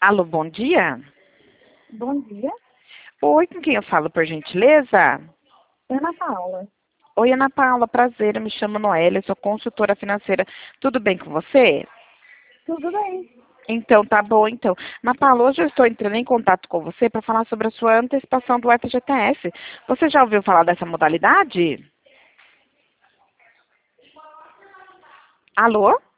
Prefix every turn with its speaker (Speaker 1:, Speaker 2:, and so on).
Speaker 1: Alô, bom dia.
Speaker 2: Bom dia,
Speaker 1: Oi, com quem eu falo, por gentileza?
Speaker 2: Ana Paula.
Speaker 1: Oi, Ana Paula, prazer, eu me chamo Noélia, eu sou consultora financeira. Tudo bem com você?
Speaker 2: Tudo bem?
Speaker 1: Então, tá bom, então. Ana Paula, hoje eu estou entrando em contato com você para falar sobre a sua antecipação do FGTS. Você já ouviu falar dessa modalidade? Alô?